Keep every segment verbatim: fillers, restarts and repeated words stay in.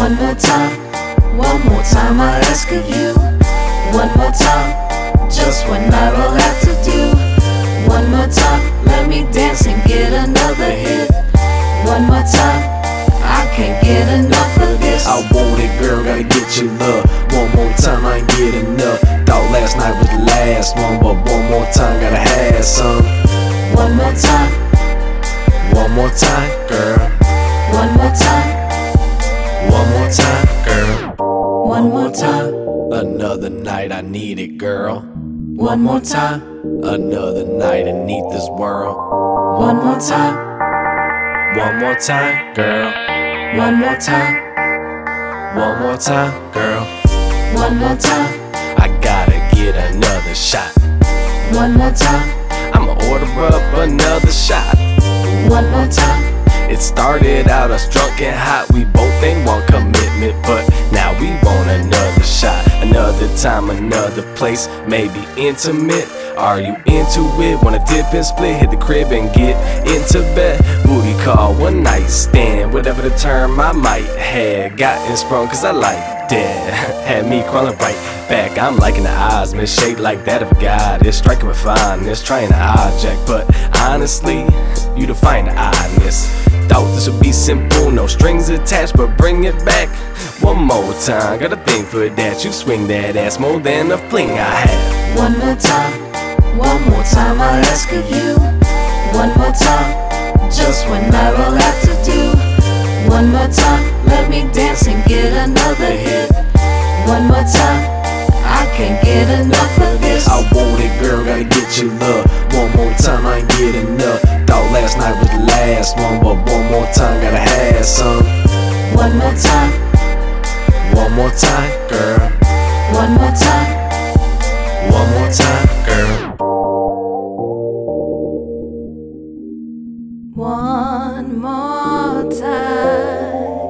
One more time, one more time I ask of you. One more time, just one night all I have to do. One more time, let me dance and get another hit. One more time, I can't get enough of this. I want it, girl, gotta get your love. One more time, I ain't get enough. Thought last night was the last one, but one more time, gotta have some. One more time, one more time, girl. One more time, one more time, girl. One more time, another night, I need it, girl. One more time, another night beneath this world. One more time, one more time, girl. One more time, one more time, girl. One more time, I gotta get another shot. One more time, I'ma order up another shot. One more time. It started out us drunk and hot. We both ain't want commitment, but now we want another shot. Another time, another place, maybe intimate. Are you into it? Wanna dip and split, hit the crib and get into bed. Booty call, one night stand, whatever the term I might have gotten sprung, cause I like that. Had me crawling right back. I'm liking the eyes, man, shaped like that of God. It's striking with fineness, trying to object, but honestly, you define the oddness. Thought this would be simple, no strings attached, but bring it back one more time. Got a thing for that, you swing that ass more than a fling I have. One more time, one more time I ask of you. One more time, just one night all I have to do. One more time, let me dance and get another hit. One more time, I can't get enough of this. I want it, girl, gotta get your love. One more time, I ain't get enough. Thought last night was the last one, but one more time, gotta have some. One more time, one more time, girl. One more time, one more time, girl. One more time.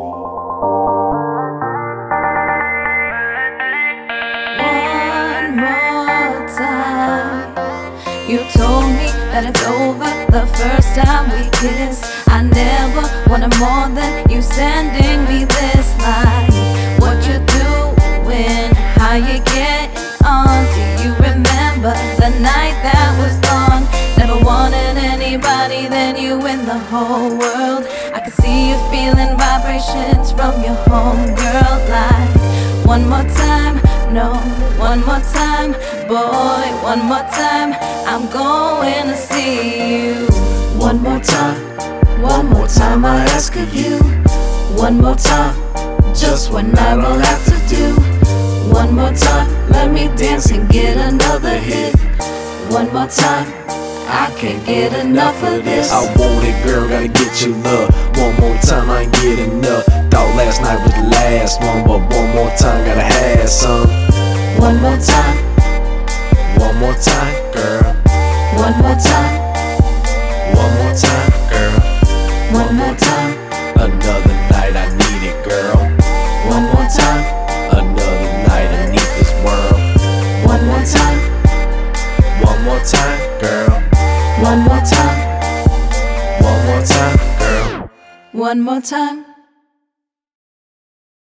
One more time. You told me that it's over the first time we kissed. I never wanted more than you sending me this line. What you doing? How you getting on? Do you remember the night that was long? Never wanted anybody than you in the whole world. I could see you feeling vibrations from your homegirl line. One more time, no, one more time, boy, one more time, I'm going to see you. One more time, one more time I ask of you. One more time, just one night all I have to do. One more time, let me dance and get another hit. One more time, I can't get enough of this. I want it, girl, gotta get your love. One more time, I ain't get enough. Thought last night was the last one, but one more time, gotta have some. One more time, one more time, girl. One more time, one more time, girl. One more time, another night, I need it, girl. One more time, another night beneath this world. One more time, one more time, girl. One more time, one more time, girl. One more time.